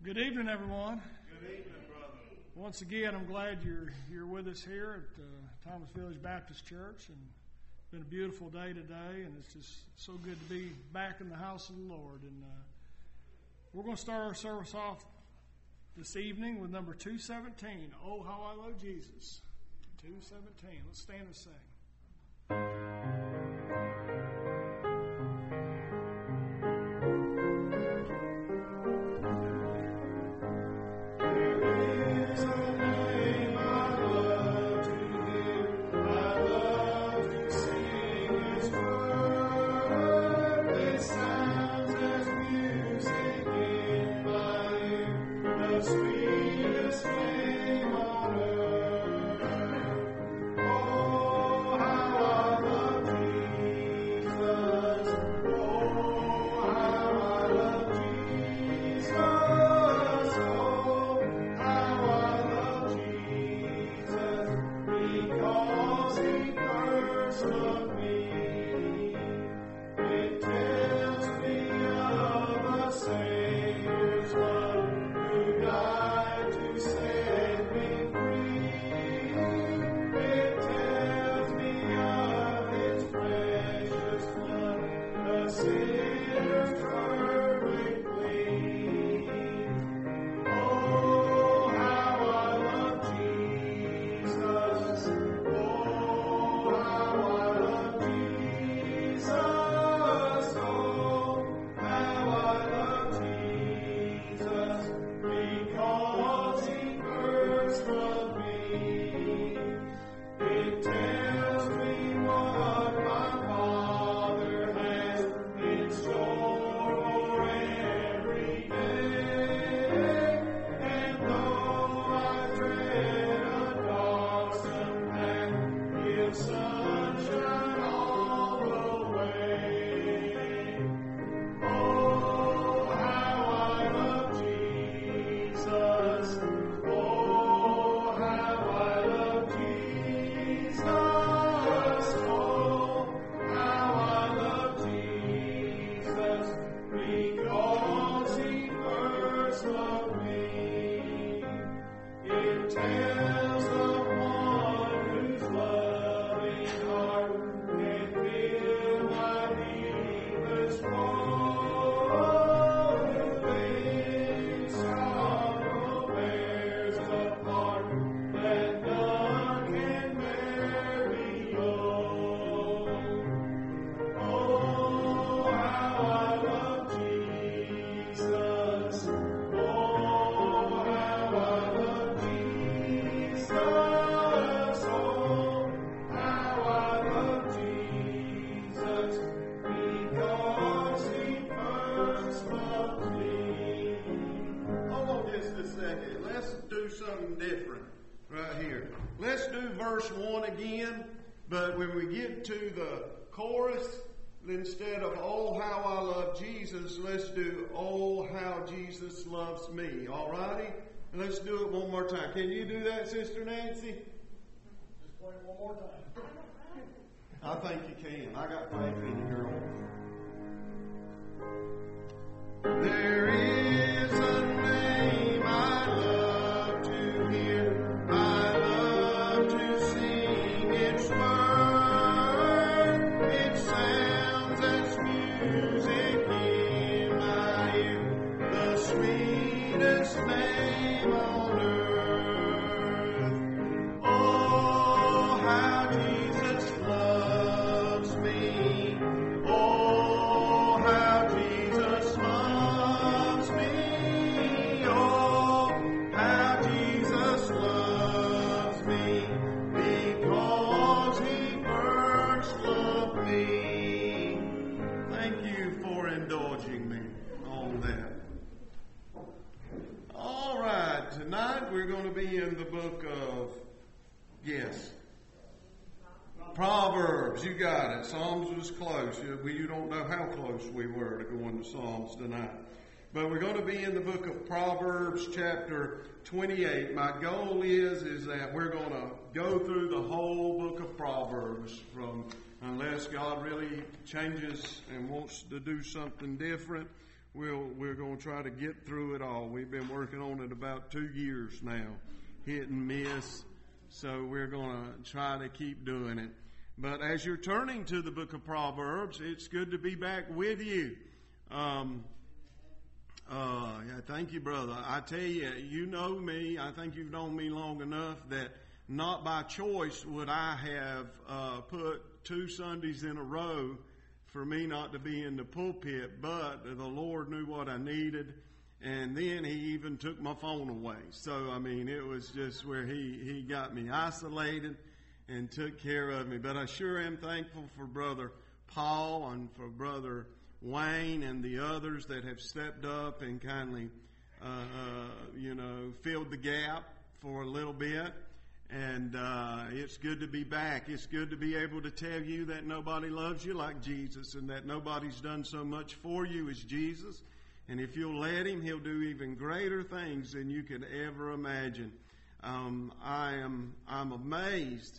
Good evening, everyone. Good evening, brother. Once again, I'm glad you're with us here at Thomas Village Baptist Church, and it's been a beautiful day today, and it's just so good to be back in the house of the Lord. And we're going to start our service off this evening with number 217. Oh, how I love Jesus. 217. Let's stand and sing. But when we get to the chorus, instead of "Oh, how I love Jesus," let's do "Oh, how Jesus loves me." All righty? And let's do it one more time. Can you do that, Sister Nancy? Just play it one more time. I think you can. I got faith in you, girl. There is a name I love to hear. I love to sing its word. It sounds as music in my ear. The sweetest name on earth. Oh, how Jesus loves me. Oh, how Jesus loves me. Oh, how Jesus loves me. Because He first loved me. Thank you for indulging me on that. All right, tonight we're going to be in the book of, Proverbs. You got it. Psalms was close. You don't know how close we were to going to Psalms tonight. But we're going to be in the book of Proverbs, chapter 28. My goal is that we're going to go through the whole book of Proverbs unless God really changes and wants to do something different. we're going to try to get through it all. We've been working on it about 2 years now, hit and miss. So we're going to try to keep doing it. But as you're turning to the book of Proverbs, it's good to be back with you. Yeah, thank you, brother. I tell you, you know me. I think you've known me long enough that not by choice would I have put 2 Sundays in a row for me not to be in the pulpit, but the Lord knew what I needed, and then He even took my phone away. So, I mean, it was just where He got me isolated and took care of me. But I sure am thankful for Brother Paul and for Brother Wayne and the others that have stepped up and kindly, filled the gap for a little bit. And it's good to be back. It's good to be able to tell you that nobody loves you like Jesus and that nobody's done so much for you as Jesus. And if you'll let Him, He'll do even greater things than you could ever imagine. I'm amazed,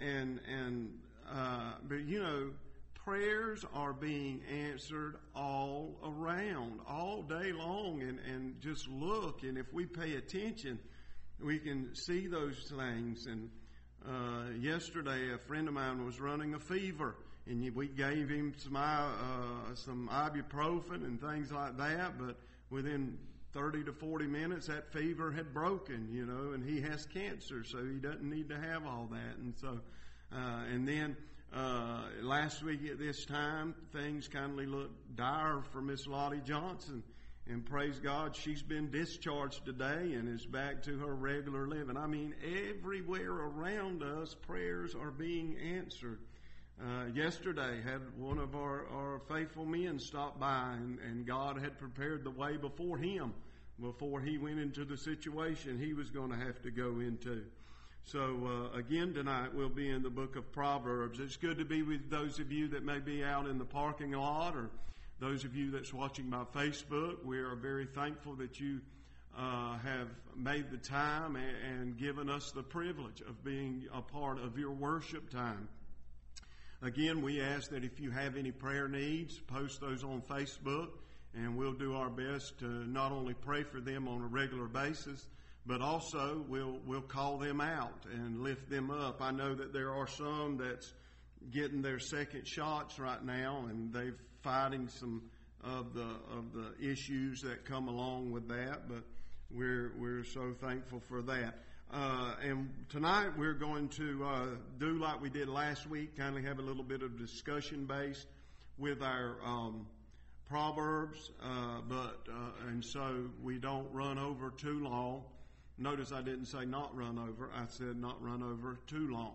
but you know, prayers are being answered all around, all day long, and just look, and if we pay attention, we can see those things. And yesterday, a friend of mine was running a fever, and we gave him some ibuprofen and things like that, but within 30 to 40 minutes, that fever had broken, and he has cancer, so he doesn't need to have all that. And so, and then last week at this time, things kindly looked dire for Miss Lottie Johnson. And praise God, she's been discharged today and is back to her regular living. I mean, everywhere around us, prayers are being answered. Yesterday, had one of our faithful men stop by, and God had prepared the way before him, before he went into the situation he was going to have to go into. So, again, tonight we'll be in the book of Proverbs. It's good to be with those of you that may be out in the parking lot, or those of you that's watching by Facebook. We are very thankful that you have made the time and given us the privilege of being a part of your worship time. Again, we ask that if you have any prayer needs, post those on Facebook, and we'll do our best to not only pray for them on a regular basis, but also we'll call them out and lift them up. I know that there are some that's getting their second shots right now, and they're fighting some of the issues that come along with that, but we're so thankful for that. And tonight we're going to do like we did last week, kindly have a little bit of discussion based with our Proverbs, and so we don't run over too long. Notice I didn't say not run over, I said not run over too long.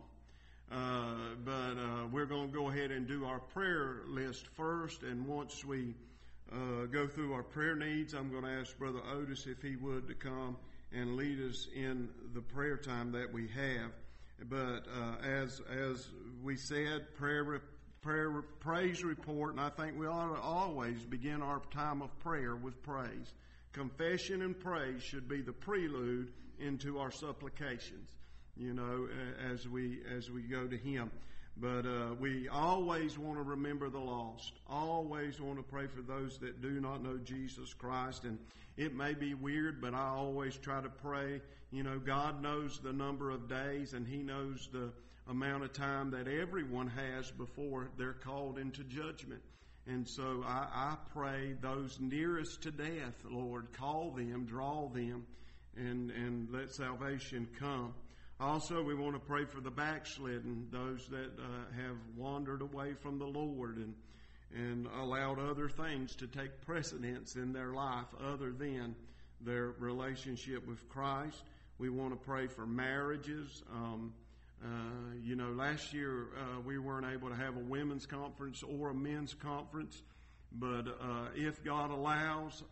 But we're going to go ahead and do our prayer list first, and once we go through our prayer needs, I'm going to ask Brother Otis if he would to come and lead us in the prayer time that we have. But as we said, praise report, and I think we ought to always begin our time of prayer with praise. Confession and praise should be the prelude into our supplications, as we go to Him. But we always want to remember the lost. Always want to pray for those that do not know Jesus Christ. And it may be weird, but I always try to pray. God knows the number of days, and He knows the amount of time that everyone has before they're called into judgment. And so I pray those nearest to death, Lord, call them, draw them, and let salvation come. Also, we want to pray for the backslidden, those that have wandered away from the Lord and allowed other things to take precedence in their life other than their relationship with Christ. We want to pray for marriages. Last year we weren't able to have a women's conference or a men's conference, but if God allows,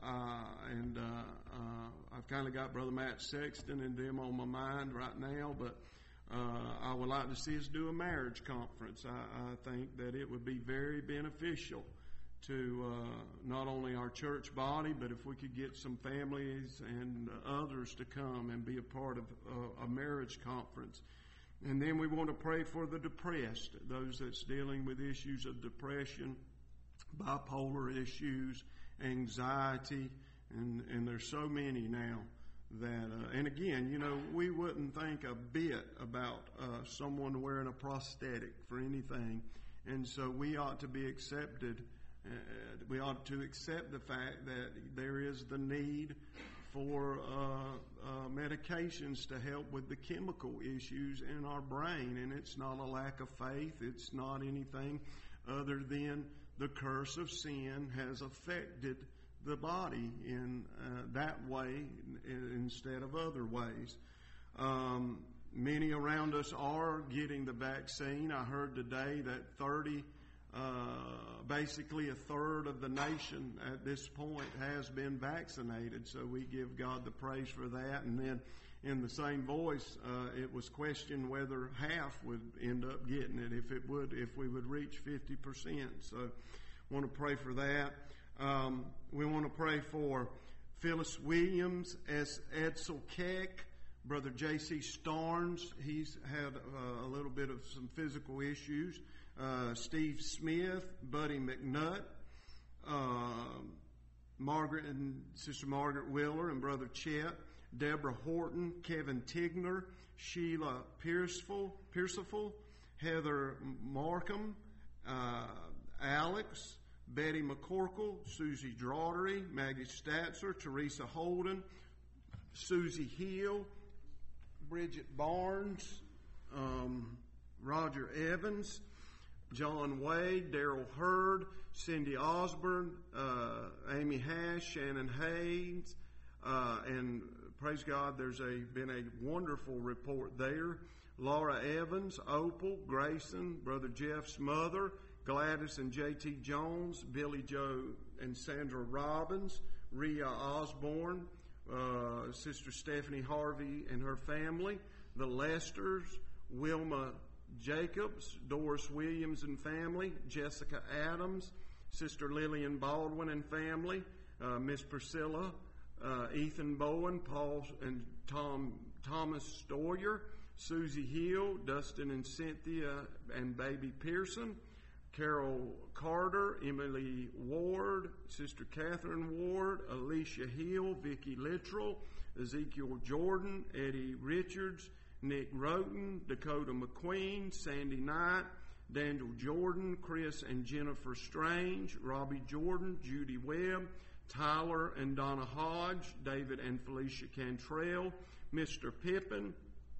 I've kind of got Brother Matt Sexton and them on my mind right now, but I would like to see us do a marriage conference. I think that it would be very beneficial to not only our church body, but if we could get some families and others to come and be a part of a marriage conference. And then we want to pray for the depressed, those that's dealing with issues of depression, bipolar issues, anxiety, and there's so many now that, and again, we wouldn't think a bit about someone wearing a prosthetic for anything, and so we ought to be accepted. We ought to accept the fact that there is the need for medications to help with the chemical issues in our brain, and it's not a lack of faith. It's not anything other than the curse of sin has affected the body in that way instead of other ways. Many around us are getting the vaccine. I heard today that basically a third of the nation at this point has been vaccinated, so we give God the praise for that. And then in the same voice, it was questioned whether half would end up getting it, if we would reach 50%. So I want to pray for that. We want to pray for Phyllis Williams, Edsel Keck, Brother J.C. Starnes. He's had a little bit of some physical issues. Steve Smith, Buddy McNutt, Sister Margaret Wheeler and Brother Chet, Deborah Horton, Kevin Tigner, Sheila Pierceful, Heather Markham, Alex, Betty McCorkle, Susie Daugherty, Maggie Statzer, Teresa Holden, Susie Hill, Bridget Barnes, Roger Evans, John Wade, Darrell Hurd, Cindy Osborne, Amy Hash, Shannon Haynes, and praise God, there's been a wonderful report there. Laura Evans, Opal, Grayson, Brother Jeff's mother, Gladys and J.T. Jones, Billy Joe and Sandra Robbins, Rhea Osborne, Sister Stephanie Harvey and her family, the Lesters, Wilma Jacobs, Doris Williams and family, Jessica Adams, Sister Lillian Baldwin and family, Miss Priscilla, Ethan Bowen, Paul and Thomas Stoyer, Susie Hill, Dustin and Cynthia and baby Pearson, Carol Carter, Emily Ward, Sister Catherine Ward, Alicia Hill, Vicki Littrell, Ezekiel Jordan, Eddie Richards, Nick Roten, Dakota McQueen, Sandy Knight, Daniel Jordan, Chris and Jennifer Strange, Robbie Jordan, Judy Webb, Tyler and Donna Hodge, David and Felicia Cantrell, Mr. Pippin,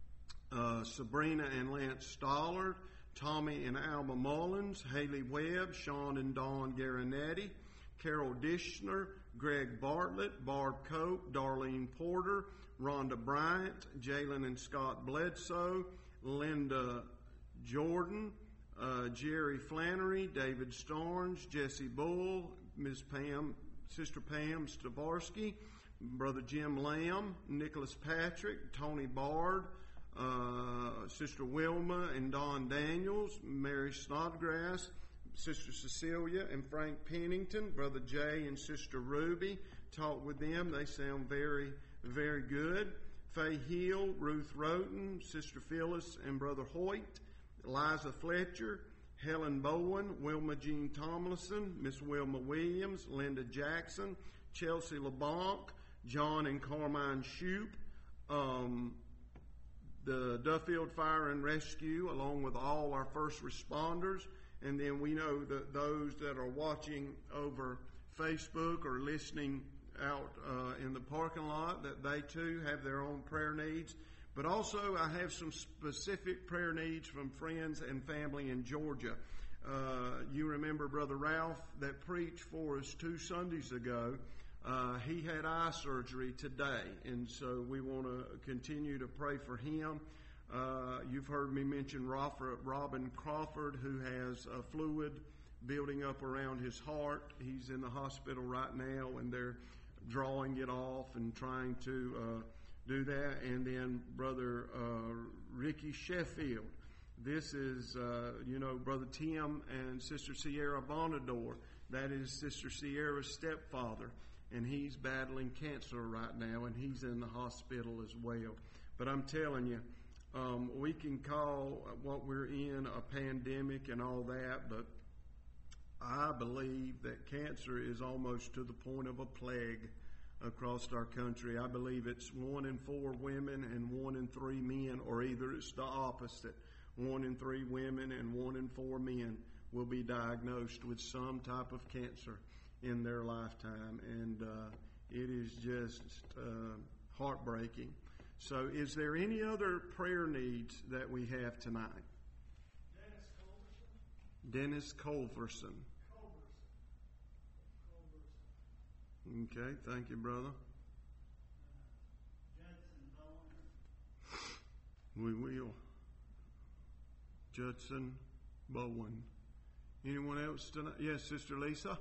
Sabrina and Lance Stollard, Tommy and Alma Mullins, Haley Webb, Sean and Dawn Garanetti, Carol Dishner, Greg Bartlett, Barb Cope, Darlene Porter, Rhonda Bryant, Jalen and Scott Bledsoe, Linda Jordan, Jerry Flannery, David Starnes, Jesse Bull, Sister Pam Stavarsky, Brother Jim Lamb, Nicholas Patrick, Tony Bard, Sister Wilma and Don Daniels, Mary Snodgrass, Sister Cecilia and Frank Pennington, Brother Jay and Sister Ruby. Talked with them. They sound very, very good. Faye Hill, Ruth Roten, Sister Phyllis and Brother Hoyt, Eliza Fletcher, Helen Bowen, Wilma Jean Tomlinson, Miss Wilma Williams, Linda Jackson, Chelsea LeBlanc, John and Carmine Shoup, the Duffield Fire and Rescue, along with all our first responders. And then we know that those that are watching over Facebook or listening out in the parking lot, that they too have their own prayer needs. But also I have some specific prayer needs from friends and family in Georgia. You remember Brother Ralph that preached for us 2 Sundays ago. He had eye surgery today, and so we want to continue to pray for him. You've heard me mention Robin Crawford, who has fluid building up around his heart. He's in the hospital right now, and they're drawing it off and trying to do that. And then Brother Ricky Sheffield. This is, Brother Tim and Sister Sierra Bonador. That is Sister Sierra's stepfather. And he's battling cancer right now, and he's in the hospital as well. But I'm telling you, we can call what we're in a pandemic and all that, but I believe that cancer is almost to the point of a plague across our country. I believe it's 1 in 4 women and 1 in 3 men, or either it's the opposite. 1 in 3 women and 1 in 4 men will be diagnosed with some type of cancer in their lifetime, and it is just heartbreaking. So is there any other prayer needs that we have tonight? Dennis Culverson. Okay, thank you, brother. We will. Judson Bowen. Anyone else tonight? Yes, Sister Lisa.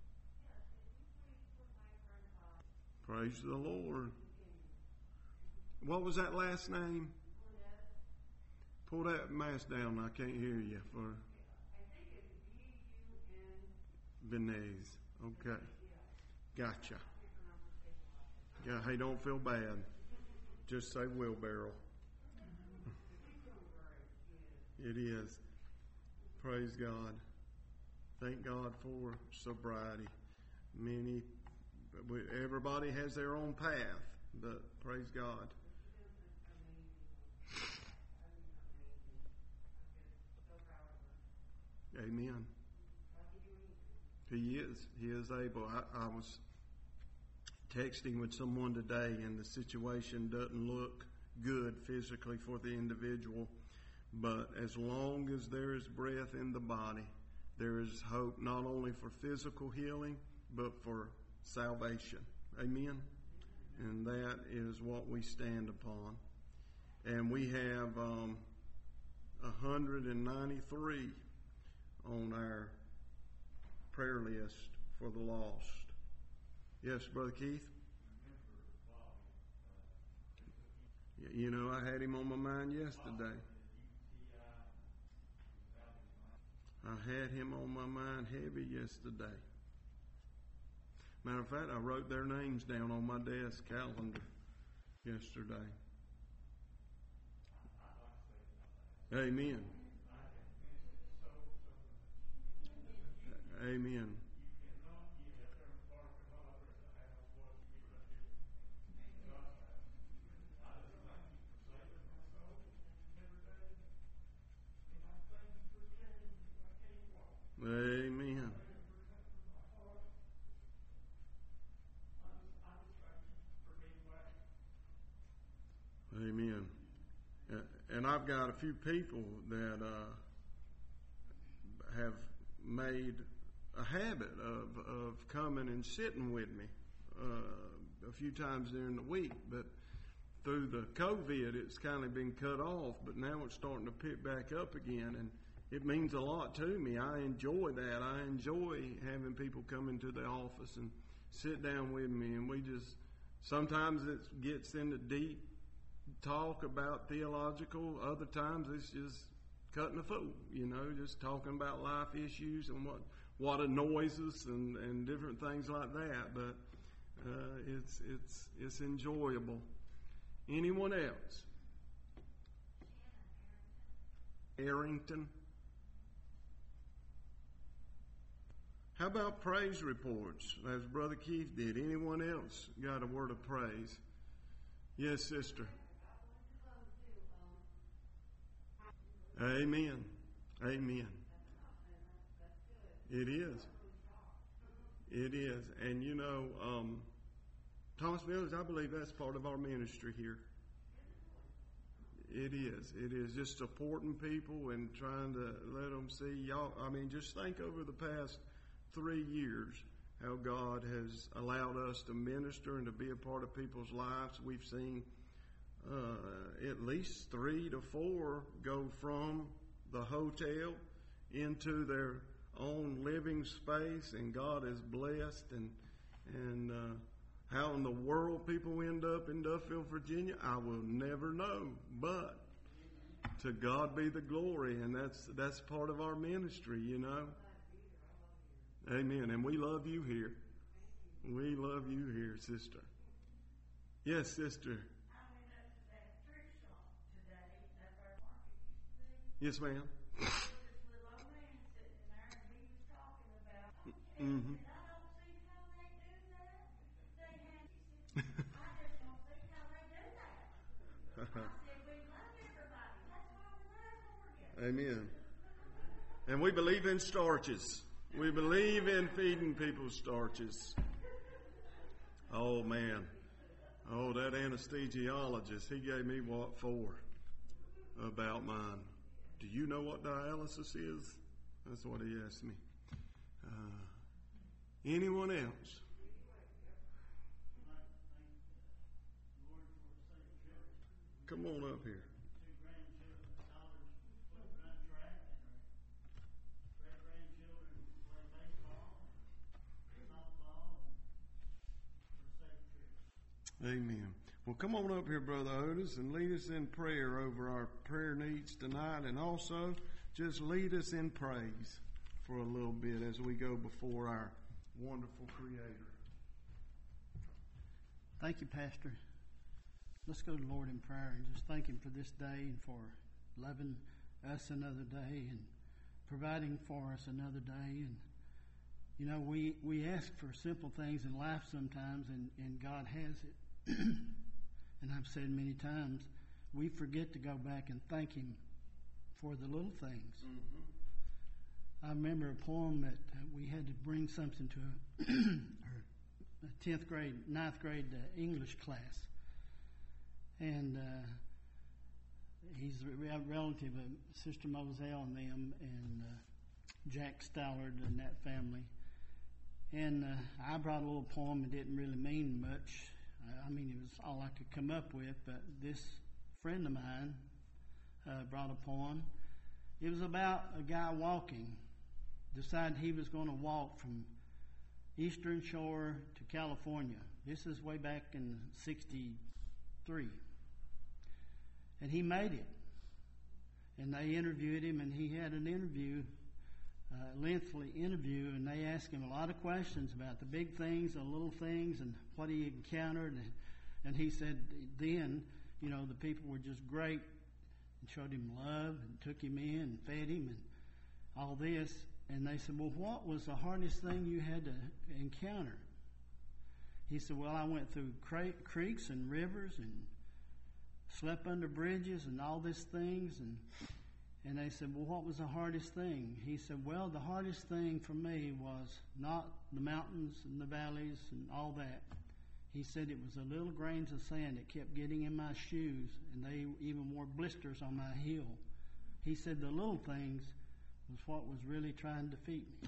Praise the Lord. What was that last name? Pull that mask down. I can't hear you. I think it's Benez. Okay. Gotcha. Yeah, hey, don't feel bad. Just say wheelbarrow. It is. Praise God. Thank God for sobriety. Everybody has their own path, but praise God. Amen. He is. He is able. I was texting with someone today, and the situation doesn't look good physically for the individual. But as long as there is breath in the body, there is hope not only for physical healing, but for salvation. Amen? And that is what we stand upon. And we have 193 on our prayer list for the lost. Yes, Brother Keith? You know, I had him on my mind yesterday. I had him on my mind heavy yesterday. Matter of fact, I wrote their names down on my desk calendar yesterday. Amen. Amen. Amen. Amen. And I've got a few people that have made a habit of coming and sitting with me a few times during the week, but through the COVID, it's kind of been cut off, but now it's starting to pick back up again, and it means a lot to me. I enjoy that. I enjoy having people come into the office and sit down with me, and we just, sometimes it gets into deep talk about theological, other times it's just cutting a fool, you know, just talking about life issues and what annoys us and different things like that, but it's enjoyable. Anyone else? Arrington. How about praise reports, as Brother Keith did? Anyone else got a word of praise? Yes, sister. Amen. Amen. It is. It is. And you know, Thomas Village, I believe that's part of our ministry here. It is. It is just supporting people and trying to let them see. Y'all, I mean, just think over the past 3 years how God has allowed us to minister and to be a part of people's lives. We've seen at least 3 to 4 go from the hotel into their own living space, and God is blessed. And how in the world people end up in Duffield, Virginia, I will never know. But to God be the glory, and that's part of our ministry, you know. Amen. And we love you here. We love you here, sister. Yes, sister. Yes, ma'am. Mm-hmm. Amen. And we believe in starches. We believe in feeding people starches. Oh, man. Oh, that anesthesiologist, he gave me what for about mine. Do you know what dialysis is? That's what he asked me. Anyone else? Come on up here. Amen. Well, come on up here, Brother Otis, and lead us in prayer over our prayer needs tonight, and also just lead us in praise for a little bit as we go before our wonderful Creator. Thank you, Pastor. Let's go to the Lord in prayer and just thank Him for this day and for loving us another day and providing for us another day. And, you know, we ask for simple things in life sometimes, and God has it. And I've said many times, we forget to go back and thank Him for the little things. Mm-hmm. I remember a poem that we had to bring something to a 10th grade, 9th grade English class. And he's a relative of Sister Moselle and them, and Jack Stallard and that family. And I brought a little poem that didn't really mean much. I mean, it was all I could come up with, but this friend of mine brought a poem. It was about a guy walking, decided he was going to walk from Eastern Shore to California. This is way back in '63. And he made it. And they interviewed him, and he had an interview, lengthy interview, and they asked him a lot of questions about the big things, the little things, and what he encountered. And he said then, you know, the people were just great and showed him love and took him in and fed him and all this. And they said, well, what was the hardest thing you had to encounter? He said, well, I went through creeks and rivers and slept under bridges and all these things. And they said, well, what was the hardest thing? He said, well, the hardest thing for me was not the mountains and the valleys and all that. He said it was the little grains of sand that kept getting in my shoes, and they even wore blisters on my heel. He said the little things was what was really trying to defeat me.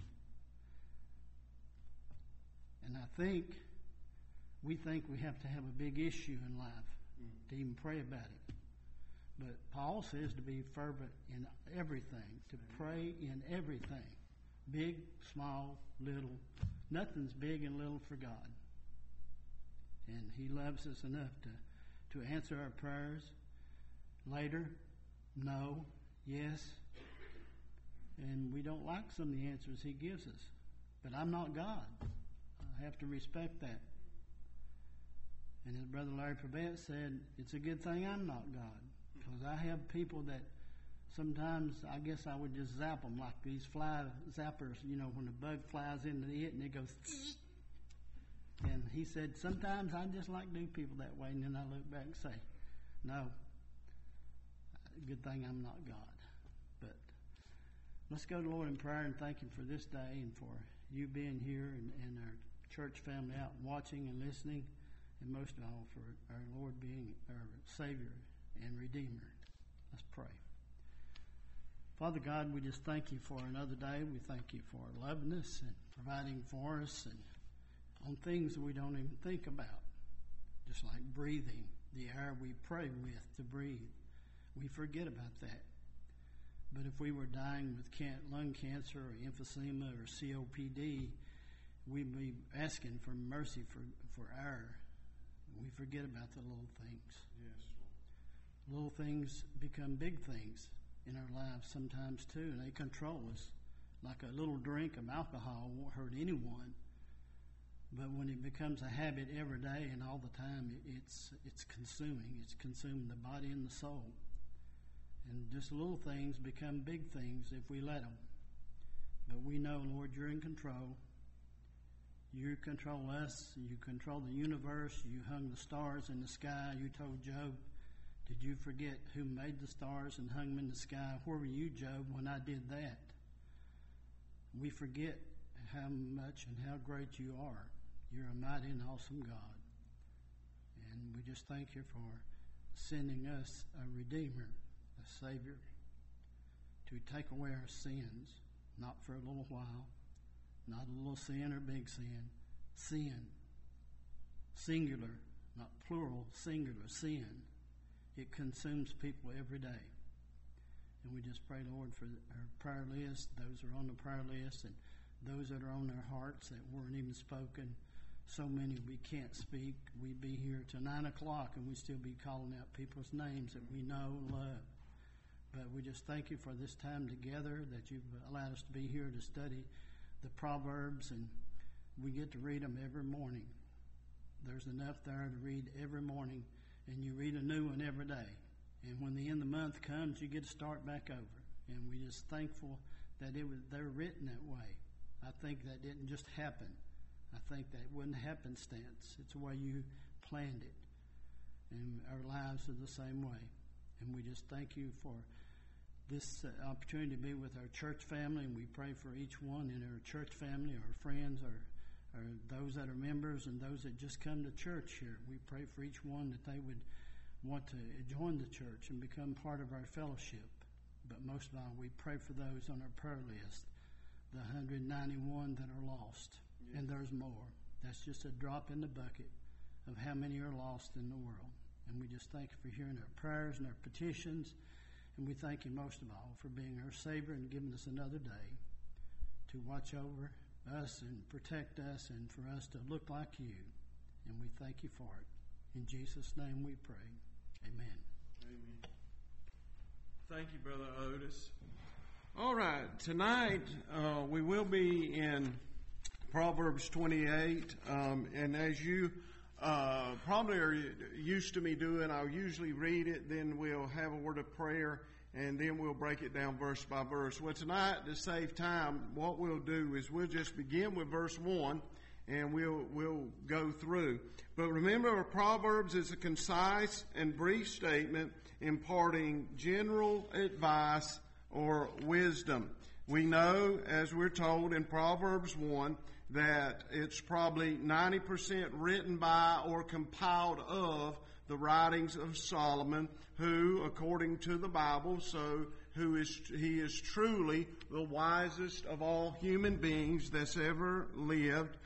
And I think we have to have a big issue in life to even pray about it. But Paul says to be fervent in everything, to pray in everything. Big, small, little. Nothing's big and little for God. And He loves us enough to answer our prayers. Later, no, yes. And we don't like some of the answers He gives us. But I'm not God. I have to respect that. And as Brother Larry Pabett said, it's a good thing I'm not God. Because I have people that sometimes I guess I would just zap them like these fly zappers, you know, when a bug flies into it and it goes. And he said, sometimes I just like to do people that way. And then I look back and say, no, good thing I'm not God. But let's go to the Lord in prayer and thank Him for this day and for you being here and our church family out watching and listening. And most of all, for our Lord being our Savior and Redeemer. Let's pray. Father God, we just thank You for another day. We thank You for loving us and providing for us and on things that we don't even think about. Just like breathing, the air we pray with to breathe. We forget about that. But if we were dying with lung cancer or emphysema or COPD, we'd be asking for mercy for air. We forget about the little things. Yes. Little things become big things in our lives sometimes too, and they control us. Like a little drink of alcohol won't hurt anyone, but when it becomes a habit every day and all the time, it's consuming. It's consuming the body and the soul. And just little things become big things if we let them. But we know, Lord, You're in control. You control us. You control the universe. You hung the stars in the sky. You told Job, did you forget who made the stars and hung them in the sky? Where were you, Job, when I did that? We forget how much and how great you are. You're a mighty and awesome God. And we just thank you for sending us a Redeemer, a Savior, to take away our sins, not for a little while, not a little sin or big sin. Sin. Singular, not plural, singular, sin. It consumes people every day. And we just pray, Lord, for our prayer list, those who are on the prayer list, and those that are on their hearts that weren't even spoken. So many we can't speak. We'd be here till 9 o'clock and we'd still be calling out people's names that we know and love. But we just thank you for this time together, that you've allowed us to be here to study the Proverbs, and we get to read them every morning. There's enough there to read every morning, and you read a new one every day. And when the end of the month comes, you get to start back over. And we're just thankful that they're written that way. I think that didn't just happen. I think that wasn't happenstance. It's the way you planned it. And our lives are the same way. And we just thank you for this opportunity to be with our church family, and we pray for each one in our church family, our friends, or those that are members and those that just come to church here. We pray for each one that they would want to join the church and become part of our fellowship. But most of all, we pray for those on our prayer list, the 191 that are lost, and there's more. That's just a drop in the bucket of how many are lost in the world. And we just thank you for hearing our prayers and our petitions. And we thank you most of all for being our Savior and giving us another day to watch over us and protect us and for us to look like you. And we thank you for it. In Jesus' name we pray. Amen. Amen. Thank you, Brother Otis. All right, tonight we will be in Proverbs 28. And as you probably are used to me doing, I'll usually read it, then we'll have a word of prayer, and then we'll break it down verse by verse. Well, tonight, to save time, what we'll do is we'll just begin with verse 1, and we'll go through. But remember, Proverbs is a concise and brief statement imparting general advice or wisdom. We know, as we're told in Proverbs 1, that it's probably 90% written by or compiled of the writings of Solomon, who, according to the Bible, he is truly the wisest of all human beings that's ever lived.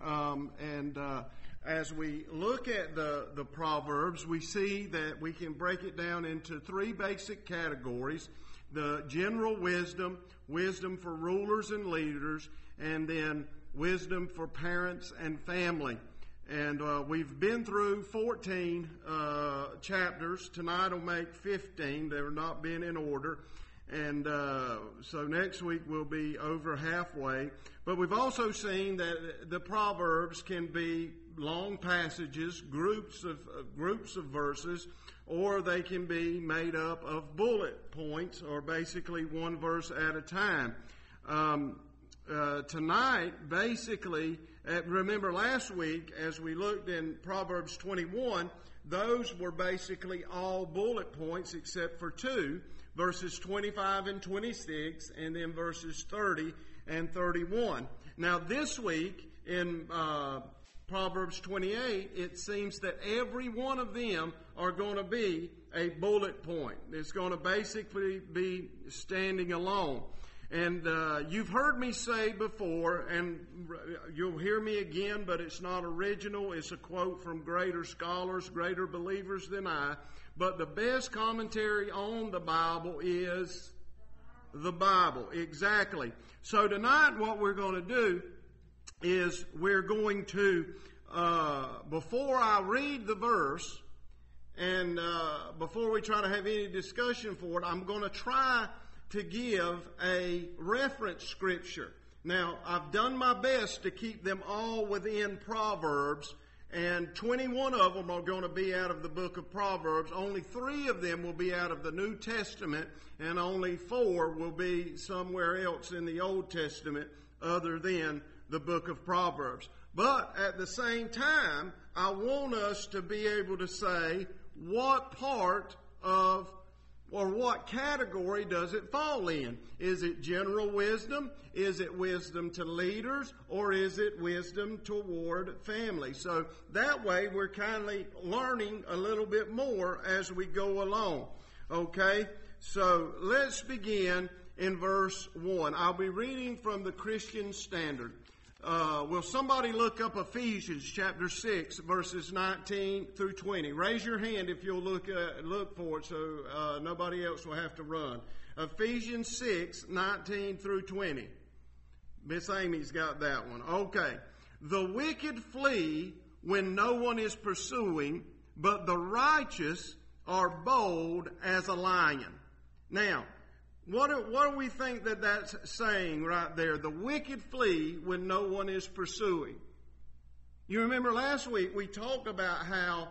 As we look at the Proverbs, we see that we can break it down into three basic categories: the general wisdom, wisdom for rulers and leaders, and then wisdom for parents and family. And we've been through 14 chapters. Tonight will make 15. They're not been in order. And so next week we'll be over halfway. But we've also seen that the Proverbs can be long passages, groups of verses, or they can be made up of bullet points, or basically one verse at a time. Tonight, basically, remember last week as we looked in Proverbs 21, those were basically all bullet points except for two, verses 25 and 26, and then verses 30 and 31. Now this week in Proverbs 28, it seems that every one of them are going to be a bullet point. It's going to basically be standing alone. And you've heard me say before, and you'll hear me again, but it's not original. It's a quote from greater scholars, greater believers than I. But the best commentary on the Bible is the Bible. Exactly. So tonight what we're going to do is we're going to, before I read the verse, and before we try to have any discussion for it, I'm going to try to give a reference scripture. Now, I've done my best to keep them all within Proverbs, and 21 of them are going to be out of the book of Proverbs. Only 3 of them will be out of the New Testament, and only 4 will be somewhere else in the Old Testament other than the book of Proverbs. But at the same time, I want us to be able to say what part of or what category does it fall in? Is it general wisdom? Is it wisdom to leaders? Or is it wisdom toward family? So that way we're kindly learning a little bit more as we go along. Okay? So let's begin in verse 1. I'll be reading from the Christian Standard. Will somebody look up Ephesians chapter 6, verses 19 through 20? Raise your hand if you'll look for it so nobody else will have to run. Ephesians 6, 19 through 20. Miss Amy's got that one. Okay. The wicked flee when no one is pursuing, but the righteous are bold as a lion. Now, what do we think that that's saying right there? The wicked flee when no one is pursuing. You remember last week we talked about how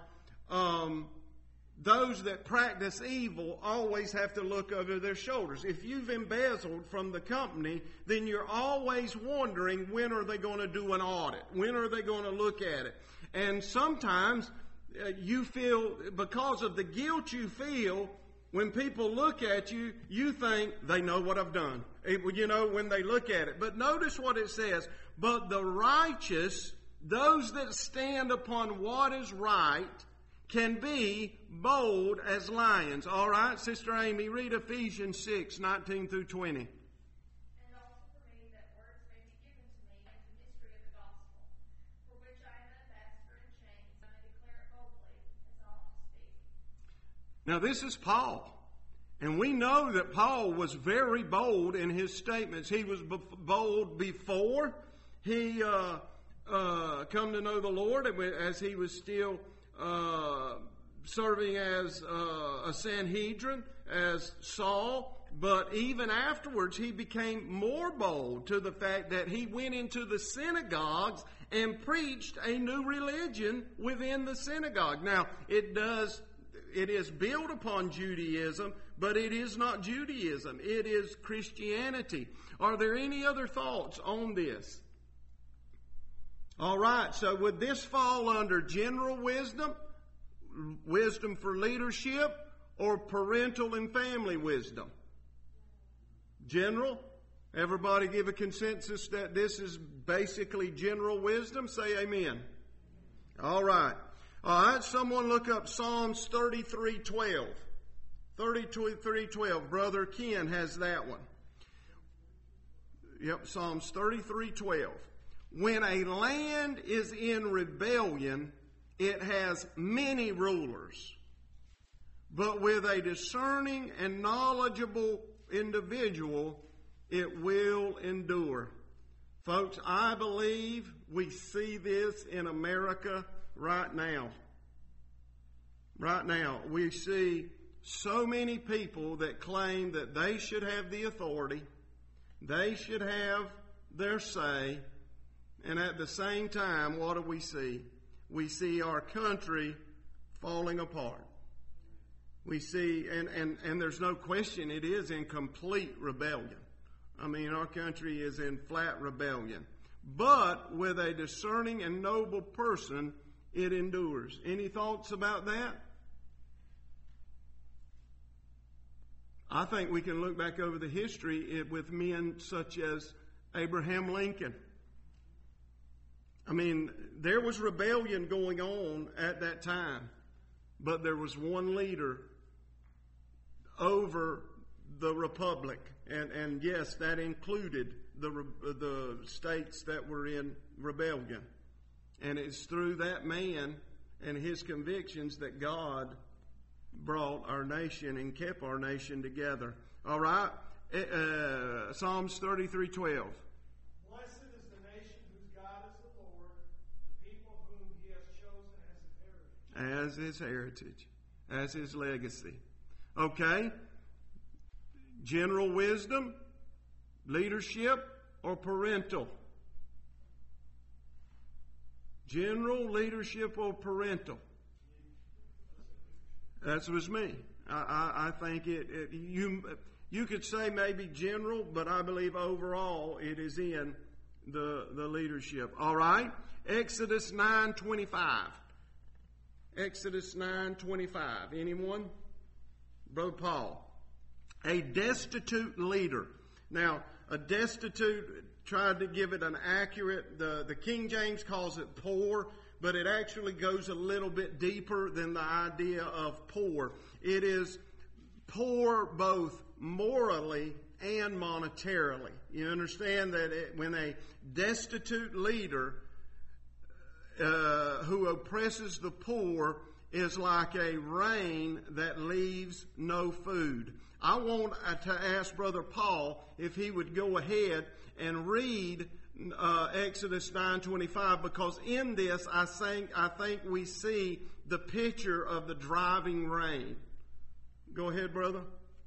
those that practice evil always have to look over their shoulders. If you've embezzled from the company, then you're always wondering when are they going to do an audit? When are they going to look at it? And sometimes you feel, because of the guilt you feel, when people look at you, you think they know what I've done. When they look at it. But notice what it says. But the righteous, those that stand upon what is right, can be bold as lions. All right, Sister Amy, read Ephesians 6, 19 through 20. And also for me, that words may be given to me in the mystery of the gospel, for which I am an ambassador in chains, I may declare it boldly as I ought to speak. Now this is Paul. And we know that Paul was very bold in his statements. He was bold before he come to know the Lord, as he was still serving as a Sanhedrin, as Saul. But even afterwards, he became more bold to the fact that he went into the synagogues and preached a new religion within the synagogue. Now, it is built upon Judaism, but it is not Judaism. It is Christianity. Are there any other thoughts on this? All right, so would this fall under general wisdom, wisdom for leadership, or parental and family wisdom? General? Everybody give a consensus that this is basically general wisdom? Say amen. All right. All right, someone look up Psalms 33:12. 33:12. Brother Ken has that one. Yep, Psalms 33:12. When a land is in rebellion, it has many rulers. But with a discerning and knowledgeable individual, it will endure. Folks, I believe we see this in America right now. Right now, we see so many people that claim that they should have the authority, they should have their say, and at the same time, what do we see? We see our country falling apart. We see, and there's no question, it is in complete rebellion. I mean, our country is in flat rebellion. But with a discerning and noble person, it endures. Any thoughts about that? I think we can look back over the history with men such as Abraham Lincoln. I mean, there was rebellion going on at that time, but there was one leader over the republic, and yes, that included the states that were in rebellion. And it's through that man and his convictions that God brought our nation and kept our nation together. All right, Psalms 33:12. Blessed is the nation whose God is the Lord, the people whom He has chosen as His heritage. As His legacy. Okay? General wisdom, leadership, or parental? General, leadership, or parental? That was me. I think you could say maybe general, but I believe overall it is in the leadership. All right? Exodus 9:25. Exodus 9:25. Anyone? Brother Paul. A destitute leader. Now, a destitute, tried to give it an accurate, the King James calls it poor, but it actually goes a little bit deeper than the idea of poor. It is poor both morally and monetarily. You understand that when a destitute leader who oppresses the poor is like a rain that leaves no food. I want to ask Brother Paul if he would go ahead and read Exodus 9:25, because in this I think we see the picture of the driving rain. Go ahead, brother.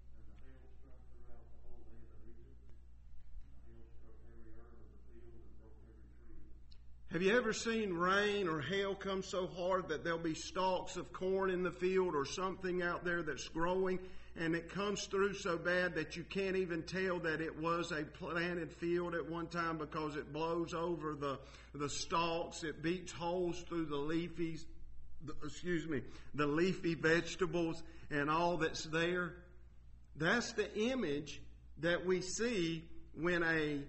Have you ever seen rain or hail come so hard that there'll be stalks of corn in the field or something out there that's growing, and it comes through so bad that you can't even tell that it was a planted field at one time because it blows over the stalks, it beats holes through the leafy vegetables and all that's there? That's the image that we see when a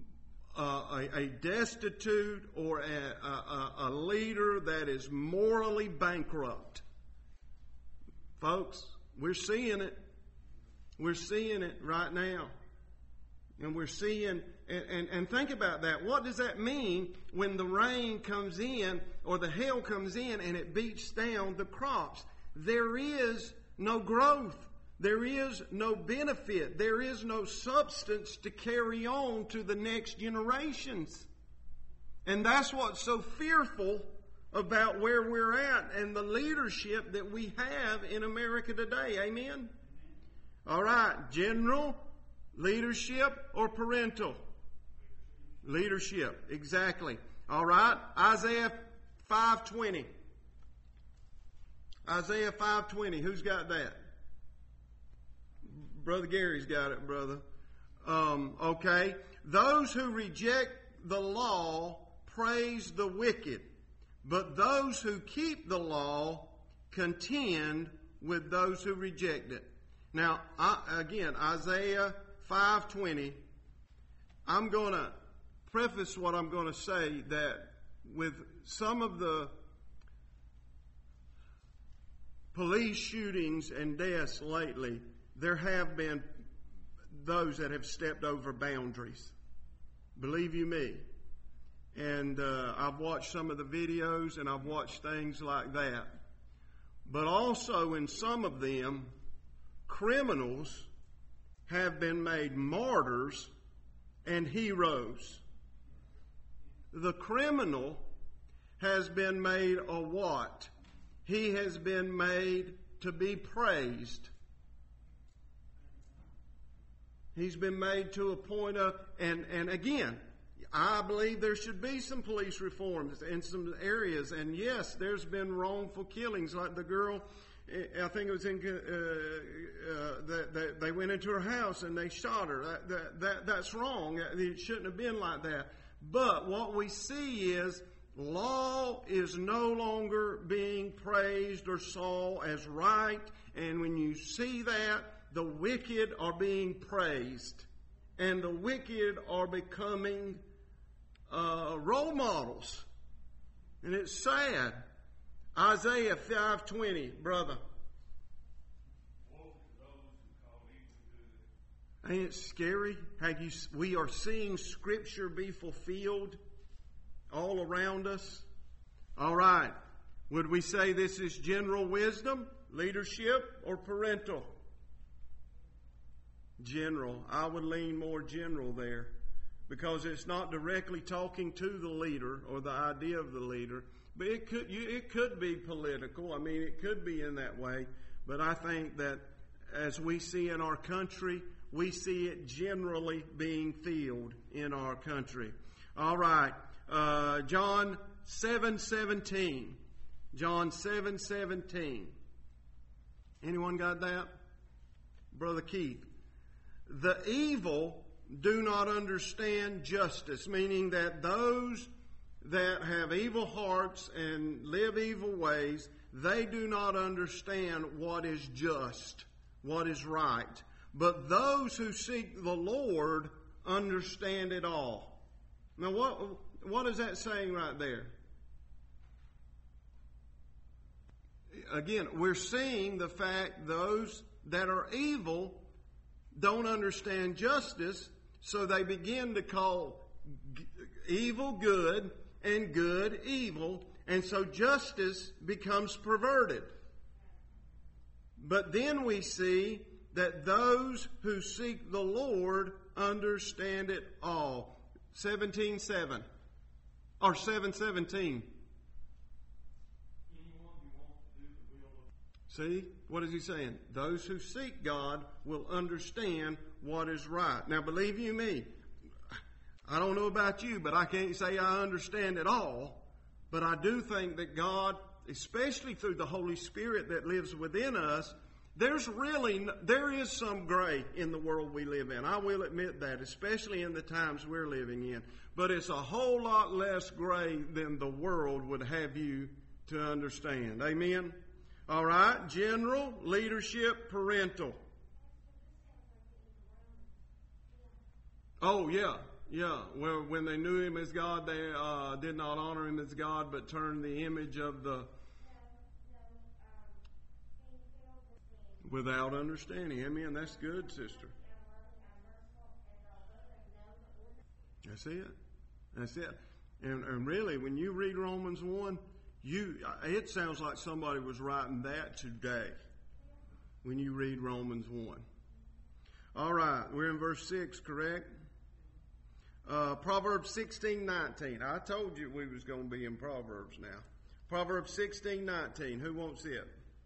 destitute or a leader that is morally bankrupt. Folks, we're seeing it. We're seeing it right now. And we're seeing, and think about that. What does that mean when the rain comes in or the hail comes in and it beats down the crops? There is no growth. There is no benefit. There is no substance to carry on to the next generations. And that's what's so fearful about where we're at and the leadership that we have in America today. Amen? All right. General, leadership, or parental? Leadership. Exactly. All right. Isaiah 5:20. Isaiah 5:20. Who's got that? Brother Gary's got it, brother. Okay. Those who reject the law praise the wicked, but those who keep the law contend with those who reject it. Now, again, Isaiah 5:20. I'm going to preface what I'm going to say that with some of the police shootings and deaths lately, there have been those that have stepped over boundaries. Believe you me. And I've watched some of the videos and I've watched things like that. But also in some of them, criminals have been made martyrs and heroes. The criminal has been made a what? He has been made to be praised. He's been made to a point of, and again, I believe there should be some police reforms in some areas. And yes, there's been wrongful killings, like the girl, I think it was in, they went into her house and they shot her. That's wrong. It shouldn't have been like that. But what we see is law is no longer being praised or saw as right. And when you see that, the wicked are being praised, and the wicked are becoming role models. And it's sad. Isaiah 5:20, brother. Ain't it scary? We are seeing Scripture be fulfilled all around us. All right. Would we say this is general wisdom, leadership, or parental? General. I would lean more general there, because it's not directly talking to the leader or the idea of the leader, but it could be political. I mean, it could be in that way. But I think that as we see in our country, we see it generally being filled in our country. All right. John 7:17. John 7:17. Anyone got that? Brother Keith. The evil do not understand justice, meaning that those that have evil hearts and live evil ways, they do not understand what is just, what is right. But those who seek the Lord understand it all. Now, what is that saying right there? Again, we're seeing the fact those that are evil don't understand justice, so they begin to call evil good and good evil, and so justice becomes perverted. But then we see that those who seek the Lord understand it all. 17:7 or 7:17. See, what is he saying? Those who seek God will understand what is right. Now, believe you me, I don't know about you, but I can't say I understand it all. But I do think that God, especially through the Holy Spirit that lives within us, there is some gray in the world we live in. I will admit that, especially in the times we're living in. But it's a whole lot less gray than the world would have you to understand. Amen? All right, general, leadership, parental. Oh, yeah. Well, when they knew him as God, they did not honor him as God, but turned the image of the... Without understanding. Amen. That's good, sister. That's it. And really, when you read Romans 1, it sounds like somebody was writing that today when you read Romans 1. All right, we're in verse 6, correct? Proverbs 16:19. I told you we was going to be in Proverbs now. Proverbs 16:19. Who wants it?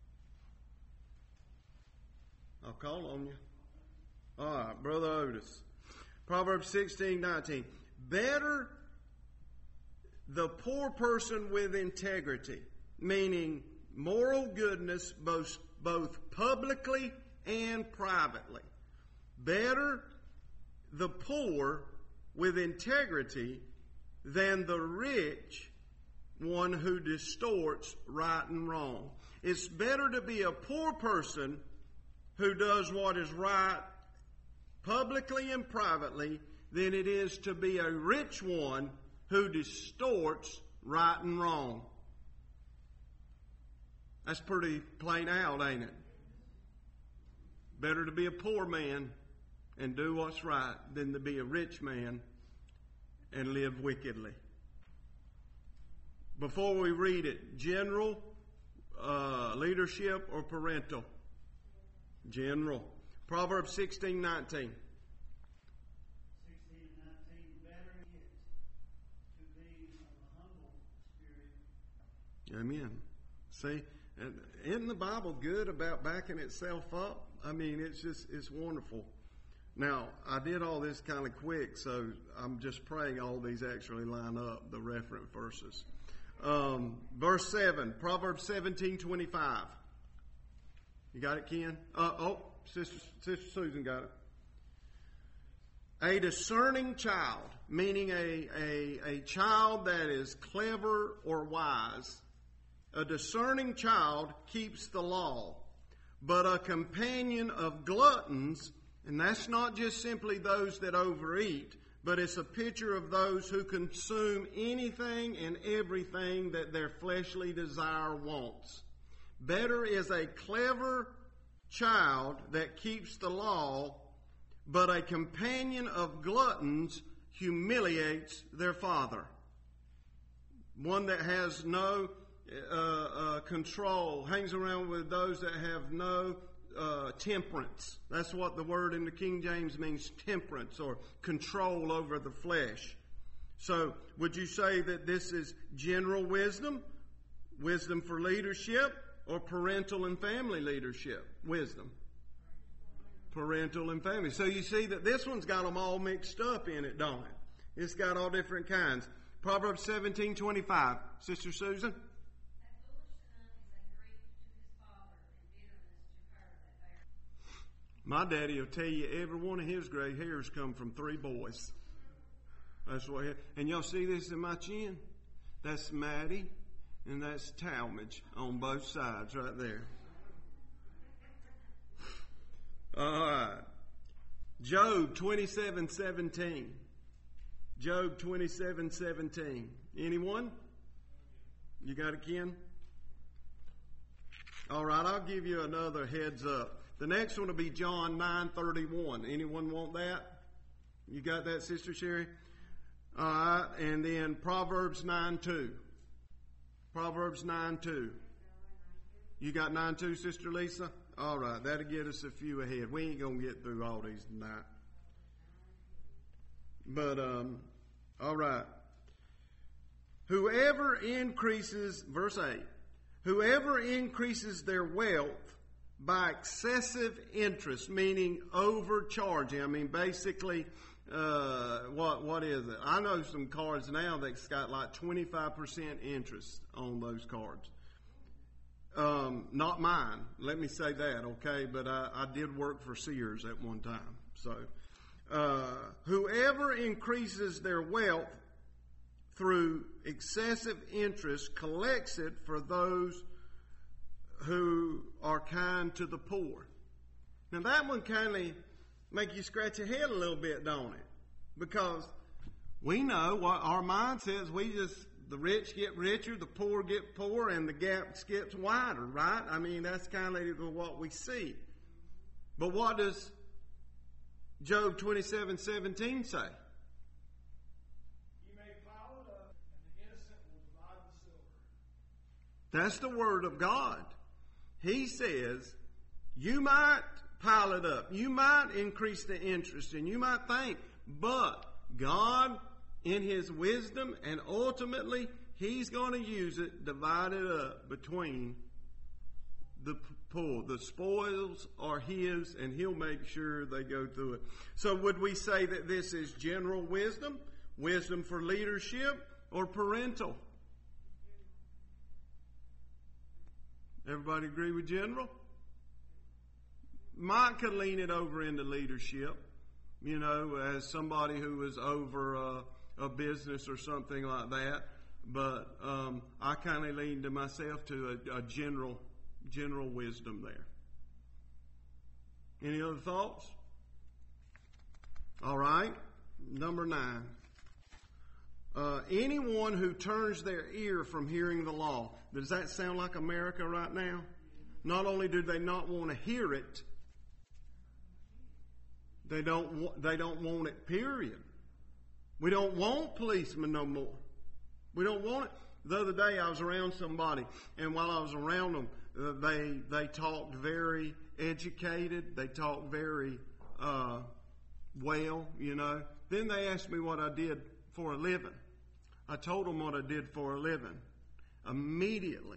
I'll call on you. All right, Brother Otis. Proverbs 16:19. Better the poor person with integrity, meaning moral goodness both publicly and privately. Better the poor with integrity than the rich one who distorts right and wrong. It's better to be a poor person who does what is right publicly and privately than it is to be a rich one who distorts right and wrong. That's pretty plain out, ain't it? Better to be a poor man and do what's right than to be a rich man and live wickedly. Before we read it, general, leadership, or parental? General. Proverbs 16:19. Amen. See, isn't the Bible good about backing itself up? I mean, it's wonderful. Now, I did all this kind of quick, so I'm just praying all these actually line up, the referent verses. Verse 7, Proverbs 17:25. You got it, Ken? Sister Susan got it. A discerning child, meaning a child that is clever or wise. A discerning child keeps the law, but a companion of gluttons, and that's not just simply those that overeat, but it's a picture of those who consume anything and everything that their fleshly desire wants. Better is a clever child that keeps the law, but a companion of gluttons humiliates their father. One that has no control, hangs around with those that have no temperance. That's what the word in the King James means, temperance, or control over the flesh. So, would you say that this is general wisdom, wisdom for leadership, or parental and family leadership? Wisdom. Parental and family. So you see that this one's got them all mixed up in it, don't it? It's got all different kinds. Proverbs 17:25. Sister Susan? My daddy will tell you every one of his gray hairs come from 3 boys. That's what. And y'all see this in my chin? That's Maddie, and that's Talmadge on both sides right there. All right. Job 27:17. Job 27:17. Anyone? You got it, Ken? All right, I'll give you another heads up. The next one will be John 9:31. Anyone want that? You got that, Sister Sherry? All right, and then Proverbs 9:2. Proverbs 9:2. You got 9:2, Sister Lisa? All right, that'll get us a few ahead. We ain't going to get through all these tonight. But, all right. Whoever increases, verse 8, whoever increases their wealth by excessive interest, meaning overcharging. I mean, basically, what is it? I know some cards now that's got like 25% interest on those cards. Not mine. Let me say that, okay? But I did work for Sears at one time. So, whoever increases their wealth through excessive interest collects it for those who are kind to the poor. Now that one kind of make you scratch your head a little bit, don't it? Because we know what our mind says. The rich get richer, the poor get poorer, and the gap gets wider, right? I mean, that's kind of what we see. But what does Job 27:17 say? You may pile it up, and the innocent will divide the silver. That's the word of God. He says, you might pile it up. You might increase the interest, and you might think, but God, in His wisdom, and ultimately, He's going to use it, divide it up between the poor. The spoils are His, and He'll make sure they go through it. So would we say that this is general wisdom, wisdom for leadership, or parental? Everybody agree with general? Mike could lean it over into leadership, as somebody who was over a business or something like that. But I kind of lean to myself to a general wisdom there. Any other thoughts? All right. Number 9. Anyone who turns their ear from hearing the law. Does that sound like America right now? Not only do they not want to hear it, they don't want it, period. We don't want policemen no more. We don't want it. The other day I was around somebody, and while I was around them, they talked very educated. They talked very well, Then they asked me what I did for a living. I told them what I did for a living. Immediately,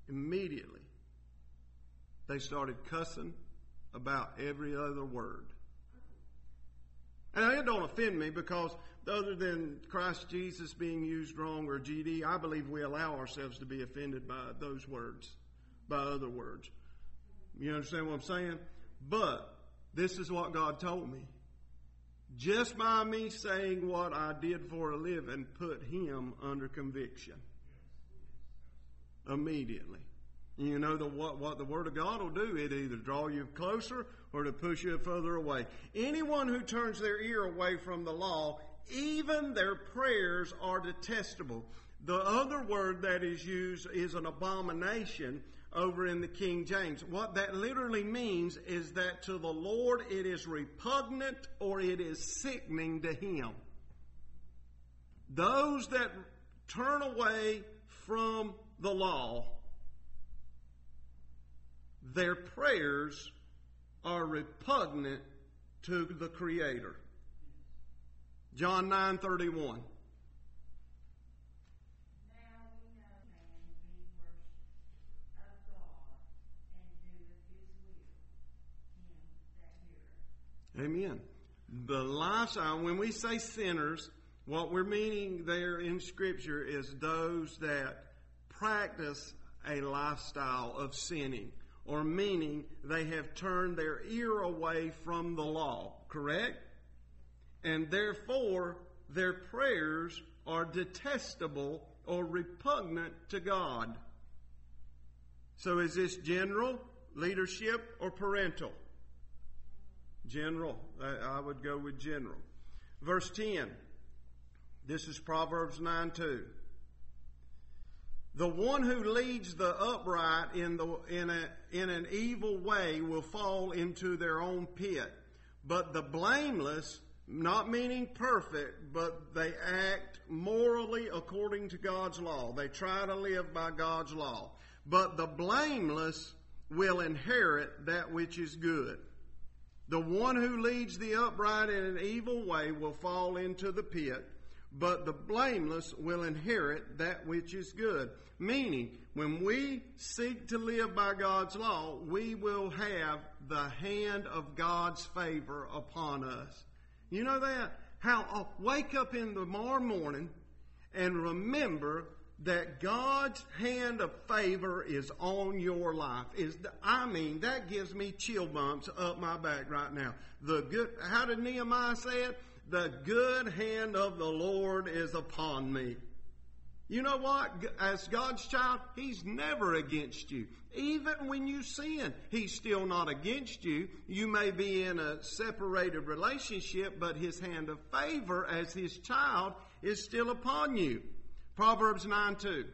they started cussing about every other word. And it don't offend me because other than Christ Jesus being used wrong or GD, I believe we allow ourselves to be offended by those words, by other words. You understand what I'm saying? But this is what God told me. Just by me saying what I did for a living put him under conviction. Immediately. You know what the Word of God will do. It either draw you closer or to push you further away. Anyone who turns their ear away from the law, even their prayers are detestable. The other word that is used is an abomination over in the King James. What that literally means is that to the Lord it is repugnant or it is sickening to Him. Those that turn away from the law, their prayers are repugnant to the Creator. John 9:31. Amen. The lifestyle, when we say sinners, what we're meaning there in Scripture is those that practice a lifestyle of sinning or meaning they have turned their ear away from the law, correct? And therefore, their prayers are detestable or repugnant to God. So is this general, leadership, or parental? General. I would go with general. Verse 10. This is Proverbs 9:2. The one who leads the upright in an evil way will fall into their own pit. But the blameless, not meaning perfect, but they act morally according to God's law. They try to live by God's law. But the blameless will inherit that which is good. The one who leads the upright in an evil way will fall into the pit, but the blameless will inherit that which is good. Meaning, when we seek to live by God's law, we will have the hand of God's favor upon us. You know that? How wake up in the morning and remember that God's hand of favor is on your life. That gives me chill bumps up my back right now. How did Nehemiah say it? The good hand of the Lord is upon me. You know what? As God's child, He's never against you. Even when you sin, He's still not against you. You may be in a separated relationship, but His hand of favor as His child is still upon you. Proverbs 9:2.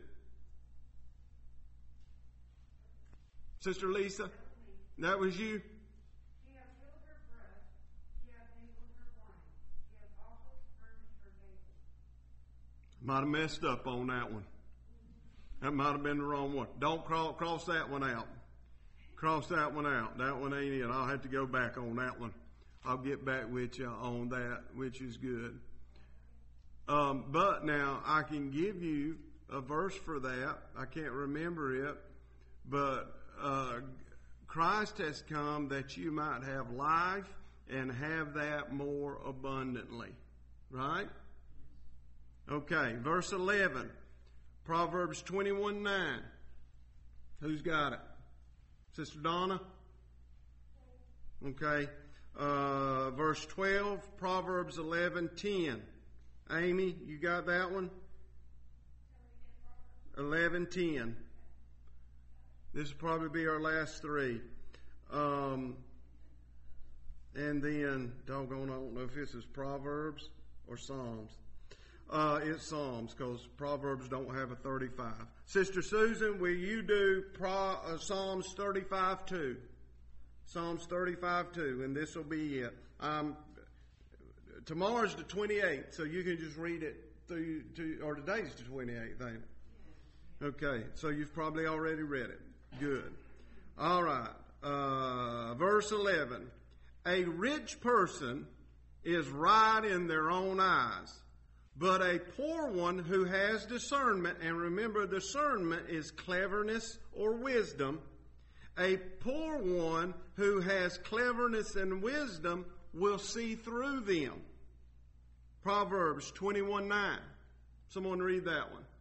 Sister Lisa, that was you? She hath filled her breast, she hath enabled her wine, she hath also furnished her table. Might have messed up on that one. That might have been the wrong one. Don't cross that one out. Cross that one out. That one ain't it. I'll have to go back on that one. I'll get back with you on that, which is good. But now I can give you a verse for that. I can't remember it, but Christ has come that you might have life and have that more abundantly. Right? Okay, verse 11. Proverbs 21:9. Who's got it? Sister Donna? Okay. Verse 12, Proverbs 11:10. Amy, you got that one? 11:10. This will probably be our last three. And then, doggone, I don't know if this is Proverbs or Psalms. It's Psalms, because Proverbs don't have a 35. Sister Susan, will you do Psalms 35:2? Psalms 35:2, and this will be it. Tomorrow's the 28th, so you can just read it or today's the 28th, ain't it? Okay, so you've probably already read it. Good. All right. Verse 11. A rich person is right in their own eyes, but a poor one who has discernment, and remember, discernment is cleverness or wisdom. A poor one who has cleverness and wisdom will see through them. Proverbs 21:9. Someone read that one.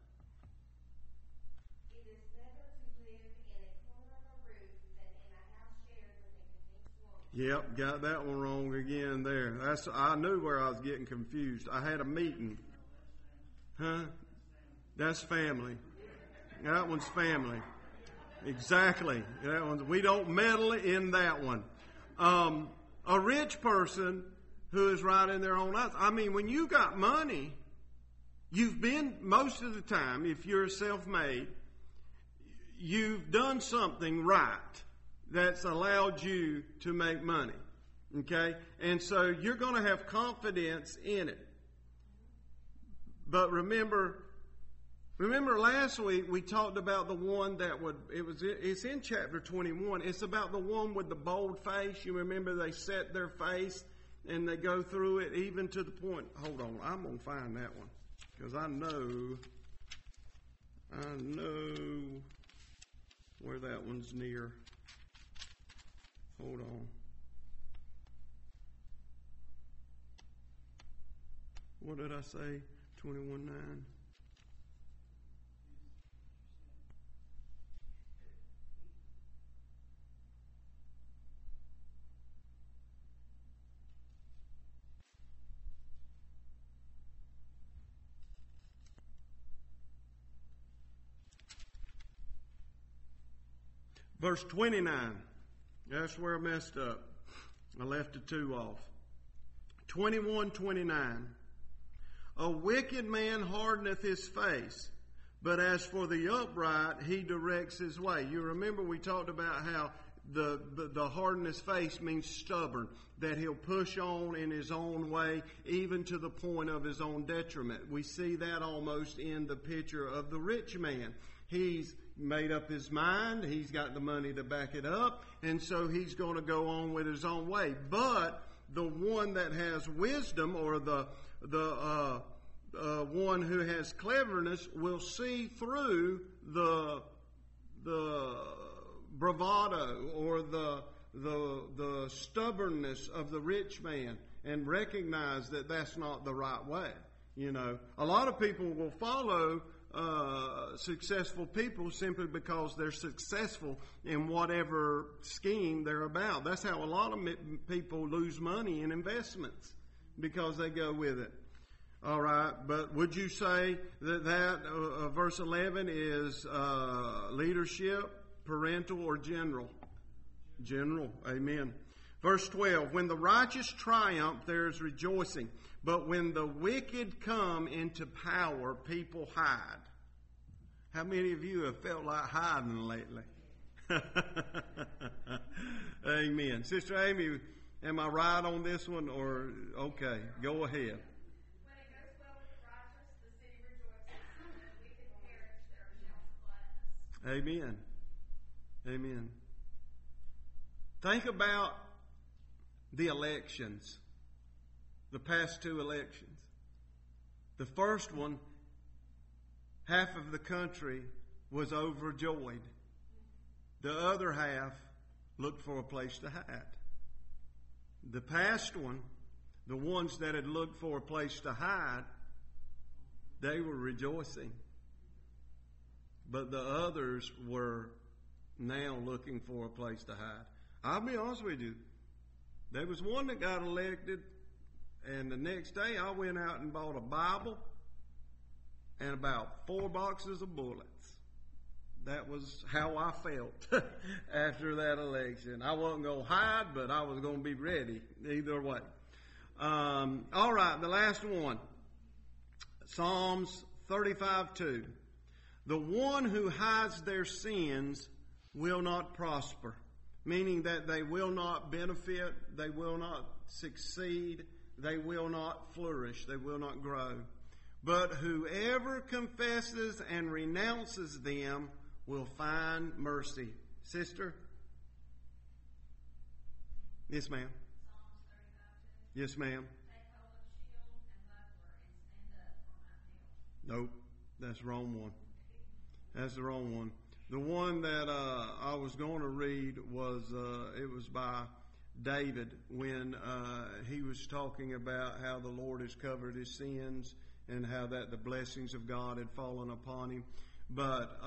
It is better to live in a corner of a roof than in a house shared with a convinced woman. Yep, got that one wrong again there. I knew where I was getting confused. I had a meeting. Huh? That's family. That one's family. Exactly. That one's, we don't meddle in that one. A rich person who is right in their own eyes. I mean, when you got money, you've been, most of the time, if you're self-made, you've done something right that's allowed you to make money. Okay? And so you're going to have confidence in it. But remember last week we talked about the one that it's in chapter 21. It's about the one with the bold face. You remember they set their face and they go through it even to the point. Hold on, I'm going to find that one because I know where that one's near. Hold on. What did I say? 21:9. Verse 29. That's where I messed up. I left the 2 off. 21:29. A wicked man hardeneth his face, but as for the upright, he directs his way. You remember we talked about how the harden his face means stubborn, that he'll push on in his own way, even to the point of his own detriment. We see that almost in the picture of the rich man. He's made up his mind, he's got the money to back it up, and so he's going to go on with his own way. But the one that has wisdom, or the one who has cleverness, will see through the bravado or the stubbornness of the rich man and recognize that that's not the right way. You know, a lot of people will follow successful people simply because they're successful in whatever scheme they're about. That's how a lot of people lose money in investments, because they go with it. All right, but would you say that verse 11 is leadership, parental, or general? General, amen. Verse 12, when the righteous triumph, there is rejoicing. But when the wicked come into power, people hide. How many of you have felt like hiding lately? Amen. Sister Amy, am I right on this one? Or, okay, go ahead. When it goes well with the righteous, the city rejoices. When the wicked perish, there are shouts of gladness. Amen. Amen. Think about the elections, the past 2 elections. The first one, half of the country was overjoyed. The other half looked for a place to hide. The past one, the ones that had looked for a place to hide, they were rejoicing. But the others were now looking for a place to hide. I'll be honest with you. There was one that got elected, and the next day I went out and bought a Bible and about 4 boxes of bullets. That was how I felt after that election. I wasn't going to hide, but I was going to be ready either way. All right, the last one. Psalms 35:2. The one who hides their sins will not prosper, meaning that they will not benefit, they will not succeed, they will not flourish, they will not grow. But whoever confesses and renounces them will find mercy. Sister? Yes, ma'am. Psalms 35:2. Yes, ma'am. Take hold of shield and buckler and stand up for my help. Nope, that's the wrong one. That's the wrong one. The one that I was going to read was, it was by David when he was talking about how the Lord has covered his sins and how that the blessings of God had fallen upon him. But,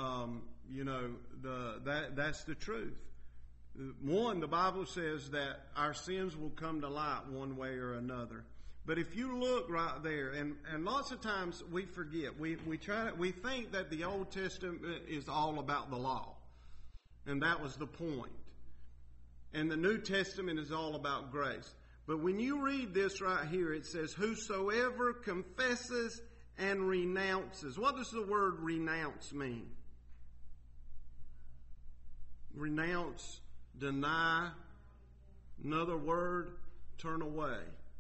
that's the truth. One, the Bible says that our sins will come to light one way or another. But if you look right there, and lots of times we forget, we think that the Old Testament is all about the law. And that was the point. And the New Testament is all about grace. But when you read this right here, it says, whosoever confesses and renounces. What does the word renounce mean? Renounce, deny. Another word, turn away.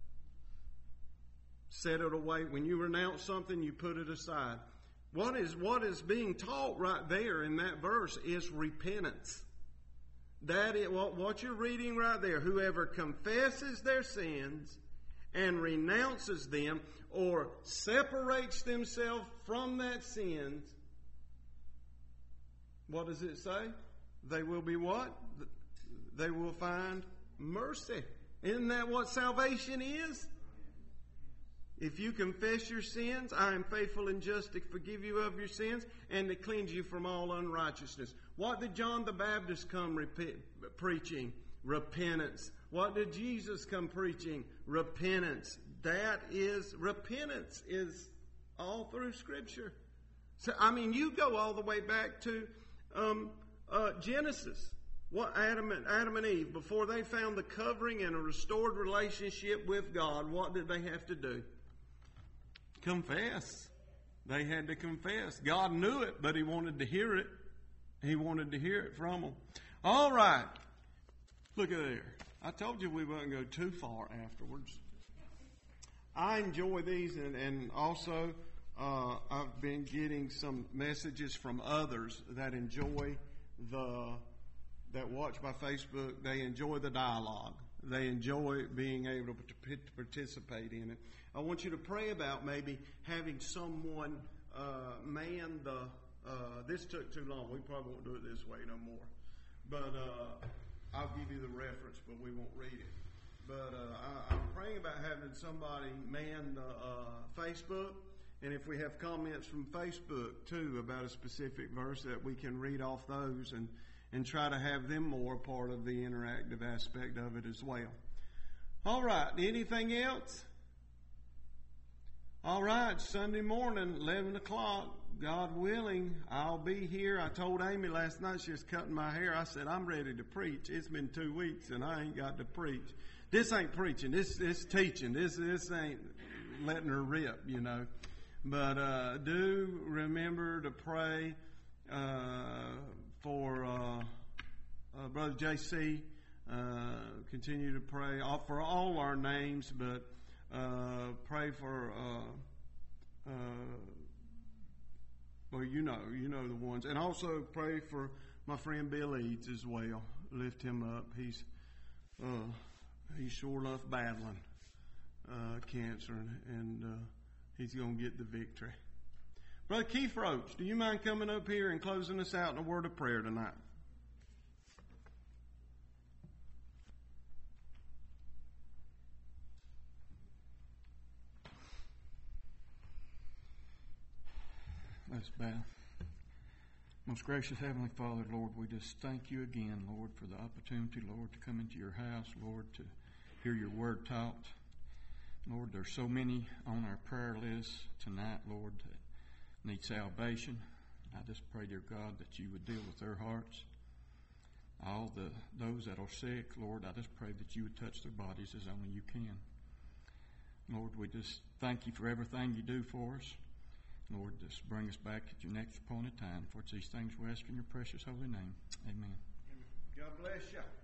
Set it away. When you renounce something, you put it aside. What is being taught right there in that verse is repentance. That is what you're reading right there. Whoever confesses their sins and renounces them, or separates themselves from that sins, what does it say? They will be what? They will find mercy. Isn't that what salvation is? If you confess your sins, I am faithful and just to forgive you of your sins and to cleanse you from all unrighteousness. What did John the Baptist come preaching? Repentance. What did Jesus come preaching? Repentance. Repentance is all through Scripture. So, you go all the way back to Genesis. What Adam and Eve, before they found the covering and a restored relationship with God, what did they have to do? Confess. They had to confess. God knew it, but He wanted to hear it. He wanted to hear it from them. All right. Look at there. I told you we wouldn't go too far afterwards. I enjoy these, and also I've been getting some messages from others that enjoy that watch my Facebook. They enjoy the dialogue. They enjoy being able to participate in it. I want you to pray about maybe having someone man the. This took too long. We probably won't do it this way no more. But I'll give you the reference, but we won't read it. But I'm praying about having somebody man the Facebook. And if we have comments from Facebook, too, about a specific verse, that we can read off those and try to have them more part of the interactive aspect of it as well. All right. Anything else? All right. Sunday morning, 11 o'clock, God willing, I'll be here. I told Amy last night, she was cutting my hair. I said, I'm ready to preach. It's been 2 weeks and I ain't got to preach. This ain't preaching. This is teaching. This ain't letting her rip, you know. But do remember to pray for Brother J.C. Continue to pray for all our names, but pray for well, you know the ones, and also pray for my friend Bill Eads as well. Lift him up. He's sure enough battling cancer, and he's going to get the victory. Brother Keith Roach, do you mind coming up here and closing us out in a word of prayer tonight? Let's bow. Most gracious Heavenly Father, Lord, we just thank you again, Lord, for the opportunity, Lord, to come into your house, Lord, to hear your word taught. Lord, there's so many on our prayer list tonight, Lord, that need salvation. I just pray, dear God, that you would deal with their hearts. All those that are sick, Lord, I just pray that you would touch their bodies as only you can. Lord, we just thank you for everything you do for us. Lord, just bring us back at your next appointed time. For it's these things we ask in your precious holy name. Amen. God bless you.